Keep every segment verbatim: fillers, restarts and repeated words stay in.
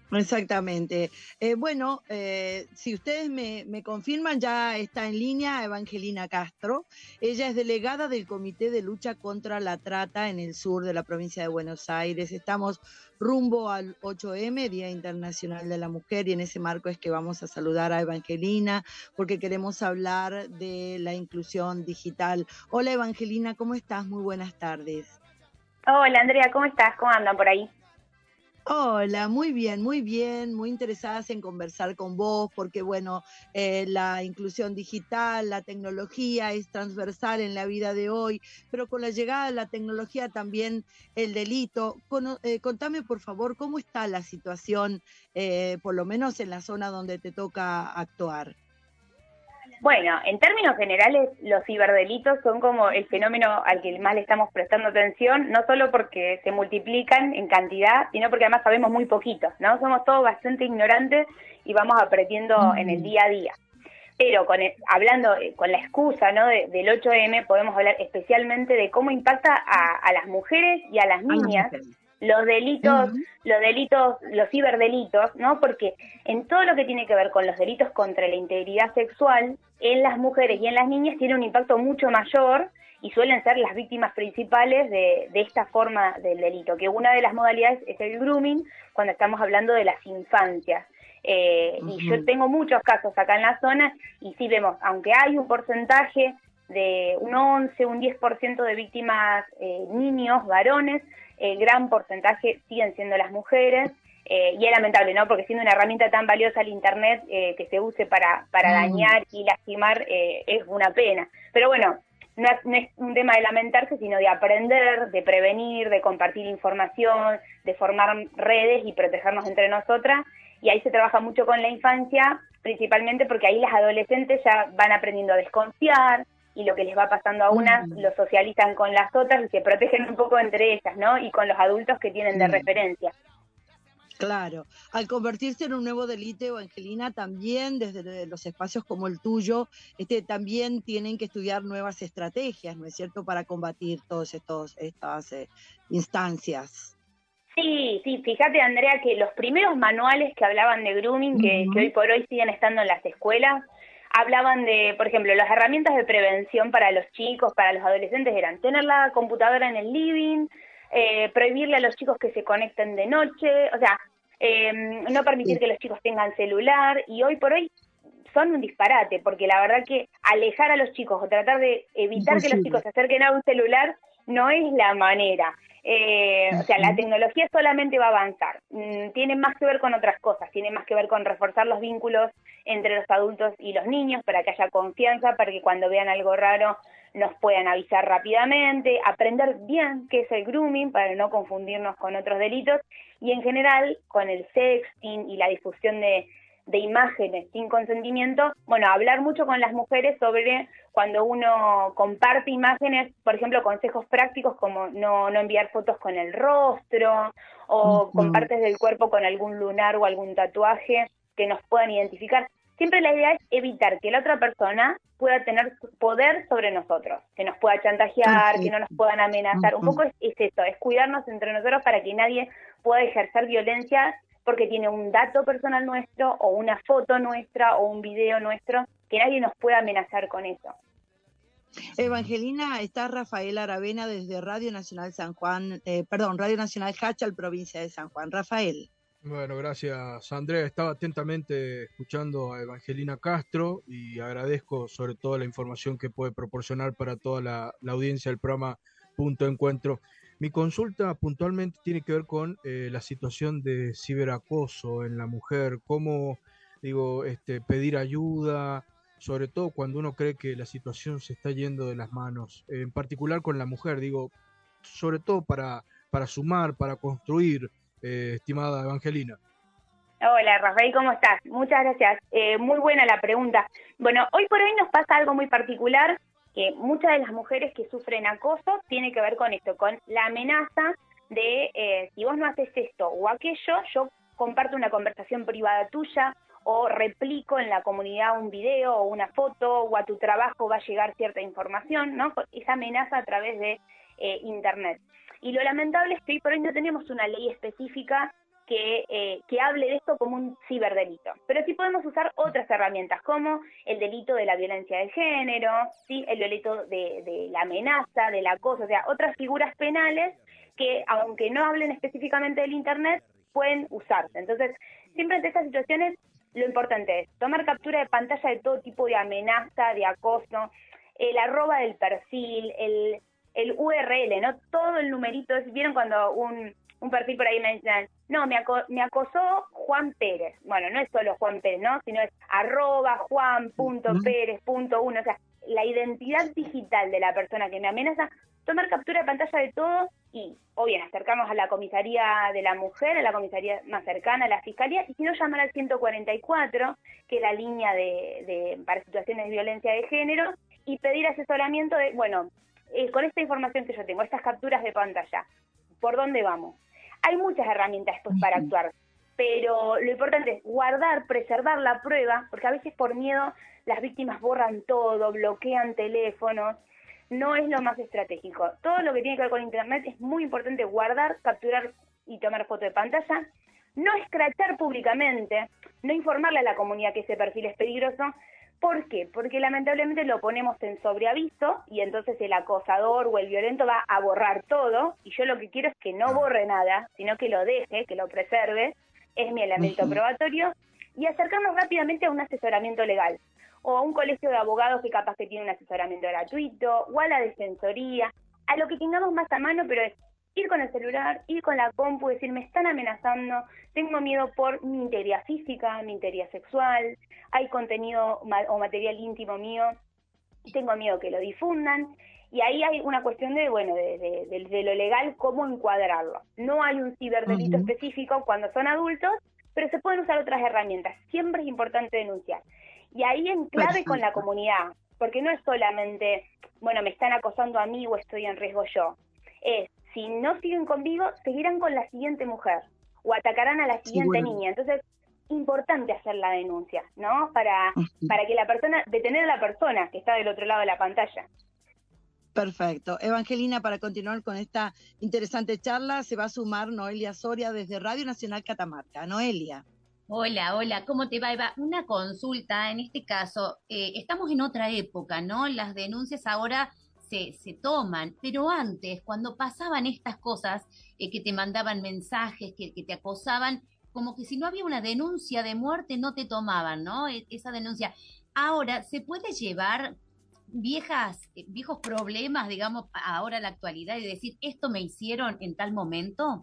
Exactamente. Eh, bueno, eh, si ustedes me, me confirman, ya está en línea Evangelina Castro. Ella es delegada del Comité de Lucha contra la Trata en el sur de la provincia de Buenos Aires. Estamos rumbo al ocho eme, Día Internacional de la Mujer, y en ese marco es que vamos a saludar a Evangelina porque queremos hablar de la inclusión digital. Hola Evangelina, ¿cómo estás? Muy buenas tardes. Hola Andrea, ¿cómo estás? ¿Cómo andan por ahí? Hola, muy bien, muy bien, muy interesadas en conversar con vos, porque bueno, eh, la inclusión digital, la tecnología es transversal en la vida de hoy, pero con la llegada de la tecnología también el delito. Cono- eh, contame por favor cómo está la situación, eh, por lo menos en la zona donde te toca actuar. Bueno, en términos generales, los ciberdelitos son como el fenómeno al que más le estamos prestando atención, no solo porque se multiplican en cantidad, sino porque además sabemos muy poquito, ¿no? Somos todos bastante ignorantes y vamos aprendiendo en el Mm, día a día. Pero con el- hablando eh, con la excusa, ¿no? de- del ocho eme, podemos hablar especialmente de cómo impacta a, a las mujeres y a las a las niñas mujeres. los delitos, Ujú. los delitos, los ciberdelitos, ¿no? Porque en todo lo que tiene que ver con los delitos contra la integridad sexual, en las mujeres y en las niñas tiene un impacto mucho mayor y suelen ser las víctimas principales de, de esta forma del delito, que una de las modalidades es el grooming, cuando estamos hablando de las infancias. Eh, y yo Ujú. tengo muchos casos acá en la zona y sí vemos, aunque hay un porcentaje de un once, un diez por ciento de víctimas eh, niños, varones, el gran porcentaje siguen siendo las mujeres, eh, y es lamentable, ¿no? Porque siendo una herramienta tan valiosa el Internet, eh, que se use para, para Mm. dañar y lastimar, eh, es una pena. Pero bueno, no es, no es un tema de lamentarse, sino de aprender, de prevenir, de compartir información, de formar redes y protegernos entre nosotras. Y ahí se trabaja mucho con la infancia, principalmente porque ahí las adolescentes ya van aprendiendo a desconfiar, y lo que les va pasando a unas Ujú. lo socializan con las otras y se protegen un poco entre ellas, ¿no? Y con los adultos que tienen de Sí. referencia. Claro, al convertirse en un nuevo delito, Evangelina, también desde los espacios como el tuyo, este, también tienen que estudiar nuevas estrategias, ¿no es cierto?, para combatir todas estas eh, instancias. Sí, sí, fíjate Andrea que los primeros manuales que hablaban de grooming, que, que hoy Ujú. por hoy siguen estando en las escuelas, hablaban de, por ejemplo, las herramientas de prevención para los chicos, para los adolescentes eran tener la computadora en el living, eh, prohibirle a los chicos que se conecten de noche, o sea, eh, no permitir Sí, que los chicos tengan celular, y hoy por hoy son un disparate, porque la verdad que alejar a los chicos o tratar de evitar que los chicos imposible. se acerquen a un celular no es la manera. Eh, o sea, la Ujú. tecnología solamente va a avanzar. Mm, tiene más que ver con otras cosas, tiene más que ver con reforzar los vínculos entre los adultos y los niños para que haya confianza, para que cuando vean algo raro nos puedan avisar rápidamente, aprender bien qué es el grooming para no confundirnos con otros delitos, y en general con el sexting y la difusión de de imágenes sin consentimiento, bueno, hablar mucho con las mujeres sobre cuando uno comparte imágenes, por ejemplo, consejos prácticos como no, no enviar fotos con el rostro o con Ujú. partes del cuerpo con algún lunar o algún tatuaje que nos puedan identificar. Siempre la idea es evitar que la otra persona pueda tener poder sobre nosotros, que nos pueda chantajear, que no nos Perfecto. puedan amenazar. Un Ujú. poco es, es esto, es cuidarnos entre nosotros para que nadie pueda ejercer violencia porque tiene un dato personal nuestro o una foto nuestra o un video nuestro, que nadie nos pueda amenazar con eso. Evangelina, está Rafael Aravena desde Radio Nacional San Juan, eh, perdón, Radio Nacional Hachal, provincia de San Juan. Rafael. Bueno, gracias Andrea. Estaba atentamente escuchando a Evangelina Castro y agradezco sobre todo la información que puede proporcionar para toda la, la audiencia del programa Punto Encuentro. Mi consulta puntualmente tiene que ver con eh, la situación de ciberacoso en la mujer, cómo digo, este, pedir ayuda, sobre todo cuando uno cree que la situación se está yendo de las manos, en particular con la mujer, digo, sobre todo para, para sumar, para construir eh, estimada Evangelina. Hola Rafael, ¿cómo estás? Muchas gracias. Eh, muy buena la pregunta. Bueno, hoy por hoy nos pasa algo muy particular, que muchas de las mujeres que sufren acoso tiene que ver con esto, con la amenaza de eh, si vos no haces esto o aquello, yo comparto una conversación privada tuya o replico en la comunidad un video o una foto, o a tu trabajo va a llegar cierta información, ¿no? Esa amenaza a través de eh, Internet. Y lo lamentable es que hoy por hoy no tenemos una ley específica que, eh, que hable de esto como un ciberdelito. Pero sí podemos usar otras herramientas, como el delito de la violencia de género, ¿sí? El delito de, de la amenaza, del acoso, o sea, otras figuras penales que, aunque no hablen específicamente del Internet, pueden usarse. Entonces, siempre ante estas situaciones, lo importante es tomar captura de pantalla de todo tipo de amenaza, de acoso, el arroba del perfil, el, el U R L, ¿no? Todo el numerito. ¿Vieron cuando un, un perfil por ahí me dicen, no, me, aco me acosó Juan Pérez? Bueno, no es solo Juan Pérez, ¿no? Sino es arroba Juan punto Pérez punto uno. O sea, la identidad digital de la persona que me amenaza, tomar captura de pantalla de todo y, o bien, acercarnos a la comisaría de la mujer, a la comisaría más cercana, a la fiscalía, y si no, llamar al ciento cuarenta y cuatro, que es la línea de, de para situaciones de violencia de género, y pedir asesoramiento de, bueno, eh, con esta información que yo tengo, estas capturas de pantalla, ¿por dónde vamos? Hay muchas herramientas pues para actuar, pero lo importante es guardar, preservar la prueba, porque a veces por miedo las víctimas borran todo, bloquean teléfonos. No es lo más estratégico. Todo lo que tiene que ver con Internet es muy importante guardar, capturar y tomar foto de pantalla, no escrachar públicamente, no informarle a la comunidad que ese perfil es peligroso. ¿Por qué? Porque lamentablemente lo ponemos en sobreaviso y entonces el acosador o el violento va a borrar todo, y yo lo que quiero es que no borre nada, sino que lo deje, que lo preserve, es mi elemento probatorio, y acercarnos rápidamente a un asesoramiento legal, o a un colegio de abogados que capaz que tiene un asesoramiento gratuito, o a la defensoría, a lo que tengamos más a mano, pero es ir con el celular, ir con la compu, decir, me están amenazando, tengo miedo por mi integridad física, mi integridad sexual, hay contenido ma o material íntimo mío, tengo miedo que lo difundan, y ahí hay una cuestión de, bueno, de, de, de, de lo legal, cómo encuadrarlo. No hay un ciberdelito uh-huh. específico cuando son adultos, pero se pueden usar otras herramientas. Siempre es importante denunciar. Y ahí en clave Perfecto. Con la comunidad, porque no es solamente, bueno, me están acosando a mí o estoy en riesgo yo. Es, si no siguen conmigo, seguirán con la siguiente mujer o atacarán a la siguiente sí, bueno. niña. Entonces, importante hacer la denuncia, ¿no? Para, uh-huh. para que la persona, detener a la persona que está del otro lado de la pantalla. Perfecto. Evangelina, para continuar con esta interesante charla, se va a sumar Noelia Soria desde Radio Nacional Catamarca. Noelia. Hola, hola, ¿cómo te va, Eva? Una consulta, en este caso, eh, estamos en otra época, ¿no? Las denuncias ahora se, se toman, pero antes, cuando pasaban estas cosas, eh, que te mandaban mensajes, que, que te acosaban, como que si no había una denuncia de muerte, no te tomaban, ¿no? E- esa denuncia. Ahora, ¿se puede llevar viejas, eh, viejos problemas, digamos, ahora a la actualidad y decir, esto me hicieron en tal momento?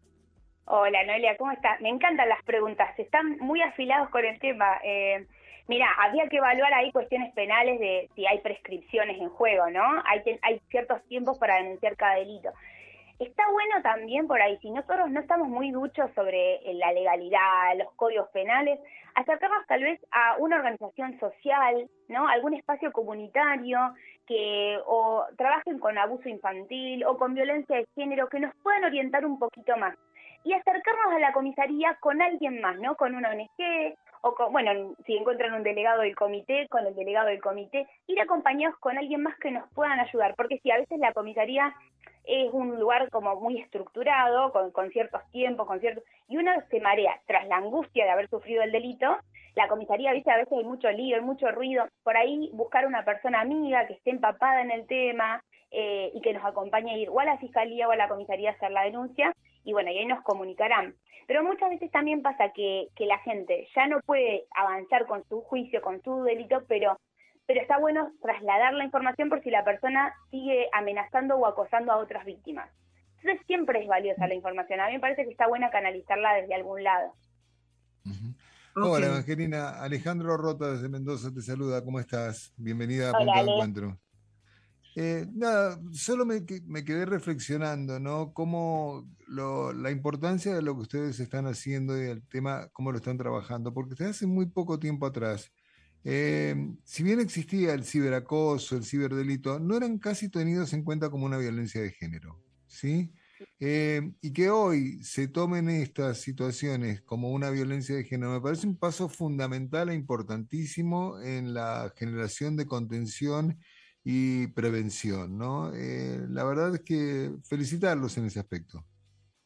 Hola, Noelia, ¿cómo estás? Me encantan las preguntas, están muy afilados con el tema. Eh, mira, habría que evaluar ahí cuestiones penales de si hay prescripciones en juego, ¿no? Hay, hay ciertos tiempos para denunciar cada delito. Está bueno también por ahí, si nosotros no estamos muy duchos sobre la legalidad, los códigos penales, acercarnos tal vez a una organización social, ¿no? Algún espacio comunitario que o trabajen con abuso infantil o con violencia de género, que nos puedan orientar un poquito más. Y acercarnos a la comisaría con alguien más, ¿no? Con una O N G, o con, bueno, si encuentran un delegado del comité, con el delegado del comité, ir acompañados con alguien más que nos puedan ayudar, porque sí, a veces la comisaría es un lugar como muy estructurado, con, con ciertos tiempos, con ciertos, y uno se marea, tras la angustia de haber sufrido el delito, la comisaría, viste, a veces hay mucho lío, hay mucho ruido, por ahí buscar una persona amiga que esté empapada en el tema, eh, y que nos acompañe a ir o a la fiscalía o a la comisaría a hacer la denuncia, y bueno, y ahí nos comunicarán. Pero muchas veces también pasa que, que la gente ya no puede avanzar con su juicio, con su delito, pero, pero está bueno trasladar la información por si la persona sigue amenazando o acosando a otras víctimas. Entonces siempre es valiosa la información. A mí me parece que está buena canalizarla desde algún lado. Uh-huh. Okay. Hola, Evangelina. Alejandro Rota desde Mendoza te saluda. ¿Cómo estás? Bienvenida a Hola, Punto Ale. de Encuentro. Eh, nada, solo me, me quedé reflexionando, ¿no? Cómo lo, la importancia de lo que ustedes están haciendo y el tema, cómo lo están trabajando, porque desde hace muy poco tiempo atrás, eh, si bien existía el ciberacoso, el ciberdelito, no eran casi tenidos en cuenta como una violencia de género, ¿sí? Eh, y que hoy se tomen estas situaciones como una violencia de género, me parece un paso fundamental e importantísimo en la generación de contención y prevención, ¿no? Eh, la verdad es que felicitarlos en ese aspecto.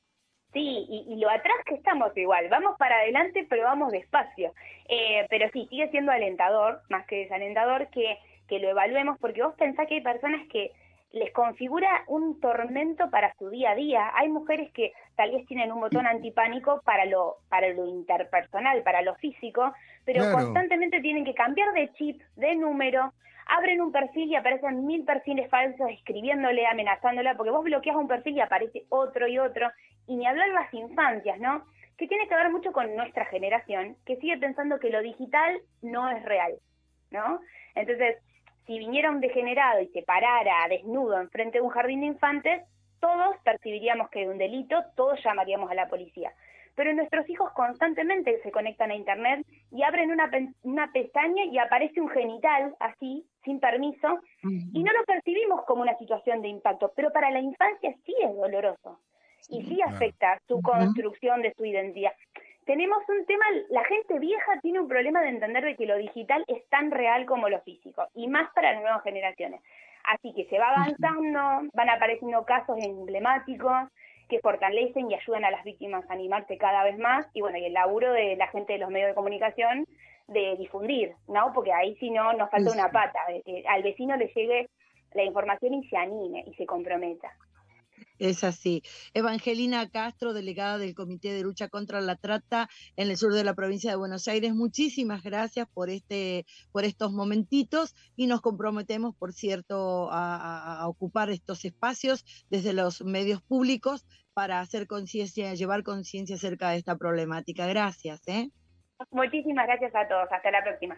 Sí, y, y lo atrás que estamos igual, vamos para adelante pero vamos despacio, eh, pero sí, sigue siendo alentador, más que desalentador, que, que lo evaluemos, porque vos pensás que hay personas que les configura un tormento para su día a día. Hay mujeres que tal vez tienen un botón antipánico para lo para lo interpersonal, para lo físico, pero Claro. constantemente tienen que cambiar de chip, de número, abren un perfil y aparecen mil perfiles falsos escribiéndole, amenazándola, porque vos bloqueas un perfil y aparece otro y otro, y ni hablar las infancias, ¿no? Que tiene que ver mucho con nuestra generación, que sigue pensando que lo digital no es real, ¿no? Entonces, si viniera un degenerado y se parara desnudo enfrente de un jardín de infantes, todos percibiríamos que es un delito, todos llamaríamos a la policía. Pero nuestros hijos constantemente se conectan a internet y abren una, una pestaña y aparece un genital así, sin permiso, y no lo percibimos como una situación de impacto, pero para la infancia sí es doloroso y sí afecta su construcción de su identidad. Tenemos un tema, la gente vieja tiene un problema de entender de que lo digital es tan real como lo físico, y más para las nuevas generaciones. Así que se va avanzando, van apareciendo casos emblemáticos que fortalecen y ayudan a las víctimas a animarse cada vez más, y bueno, y el laburo de la gente de los medios de comunicación de difundir, ¿no? Porque ahí si no nos falta una pata, de que al vecino le llegue la información y se anime y se comprometa. Es así. Evangelina Castro, delegada del Comité de Lucha contra la Trata en el sur de la provincia de Buenos Aires, muchísimas gracias por este, por estos momentitos, y nos comprometemos, por cierto, a, a, a ocupar estos espacios desde los medios públicos para hacer conciencia, llevar conciencia acerca de esta problemática. Gracias, ¿eh? Muchísimas gracias a todos. Hasta la próxima.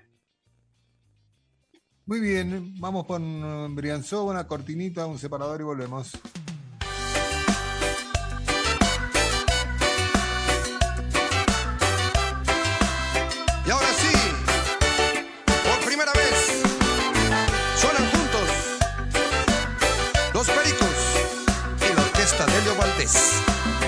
Muy bien, vamos con Brianzó, una cortinita, un separador y volvemos. Y ahora sí, por primera vez, suenan juntos Los Pericos y la orquesta de Elio Valdés.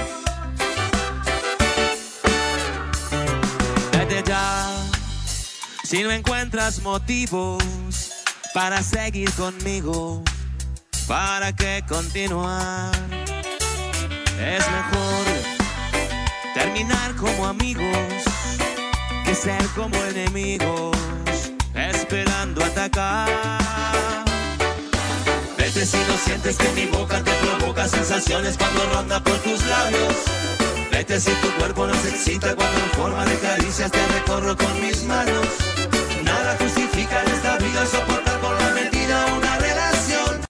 Vete ya, si no encuentras motivos para seguir conmigo, ¿para qué continuar? Es mejor terminar como amigos que ser como enemigos, esperando atacar. Vete si no sientes que mi boca te provoca sensaciones cuando ronda por tus labios. Vete si tu cuerpo nos excita cuando en forma de caricias te recorro con mis manos. Nada justifica en esta vida soportar